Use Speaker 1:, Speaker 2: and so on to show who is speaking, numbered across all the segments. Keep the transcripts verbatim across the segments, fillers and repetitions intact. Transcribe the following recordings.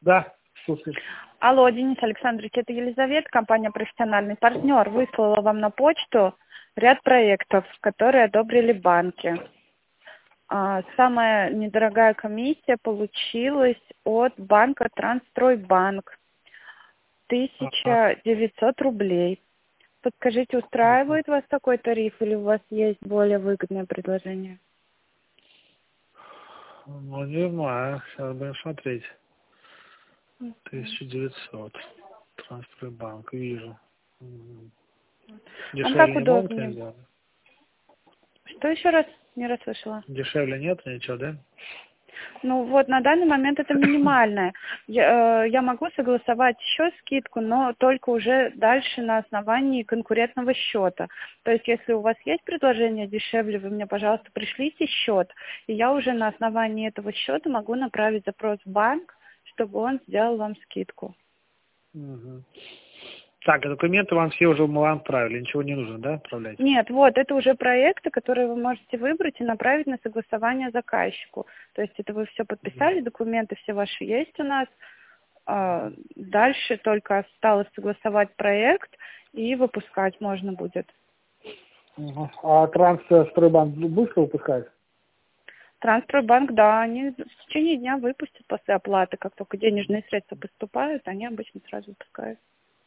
Speaker 1: Да, слушай.
Speaker 2: Алло, Денис Александрович, это Елизавета, компания «Профессиональный партнер». Выслала вам на почту ряд проектов, которые одобрили банки. А, самая недорогая комиссия получилась от банка Трансстройбанк. тысяча девятьсот рублей. Подскажите, устраивает вас такой тариф или у вас есть более выгодное предложение?
Speaker 1: Ну, не знаю, сейчас будем смотреть. тысяча девятьсот. Трансстройбанк, вижу.
Speaker 2: Вам как
Speaker 1: Дешевле не могут
Speaker 2: удобнее?
Speaker 1: сделать?
Speaker 2: Что еще раз? Не расслышала.
Speaker 1: Дешевле нет ничего, да?
Speaker 2: Ну вот на данный момент это минимальное. Я, э, я могу согласовать еще скидку, но только уже дальше на основании конкурентного счета. То есть если у вас есть предложение дешевле, вы мне, пожалуйста, пришлите счет, и я уже на основании этого счета могу направить запрос в банк, чтобы он сделал вам скидку.
Speaker 1: Угу. Так, а документы вам все уже мы вам отправили, ничего не нужно, да, отправлять?
Speaker 2: Нет, вот, это уже проекты, которые вы можете выбрать и направить на согласование заказчику. То есть это вы все подписали, документы все ваши есть у нас. А дальше только осталось согласовать проект и выпускать можно будет.
Speaker 1: Угу. А Трансстройбанк быстро выпускает?
Speaker 2: Трансстройбанк, да, они в течение дня выпустят после оплаты. Как только денежные средства поступают, они обычно сразу выпускают.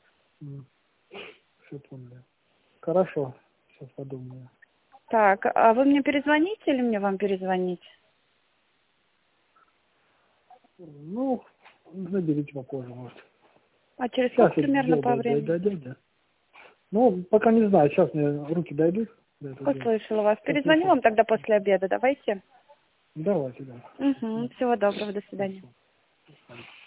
Speaker 1: Все понял. Хорошо, сейчас подумаю.
Speaker 2: Так, а вы мне перезвоните или мне вам перезвонить?
Speaker 1: Ну, наберите попозже, может.
Speaker 2: А через
Speaker 1: Сейчас
Speaker 2: сколько
Speaker 1: я
Speaker 2: примерно
Speaker 1: дело
Speaker 2: по
Speaker 1: дойдет,
Speaker 2: времени?
Speaker 1: дойдет, да. Ну, пока не знаю, сейчас мне руки дойдут до этого дела.
Speaker 2: Услышала вас.
Speaker 1: Сейчас
Speaker 2: Перезвоню
Speaker 1: я-
Speaker 2: вам тогда после обеда, давайте.
Speaker 1: Давайте, да.
Speaker 2: Угу. Всего доброго, до свидания.
Speaker 1: Хорошо.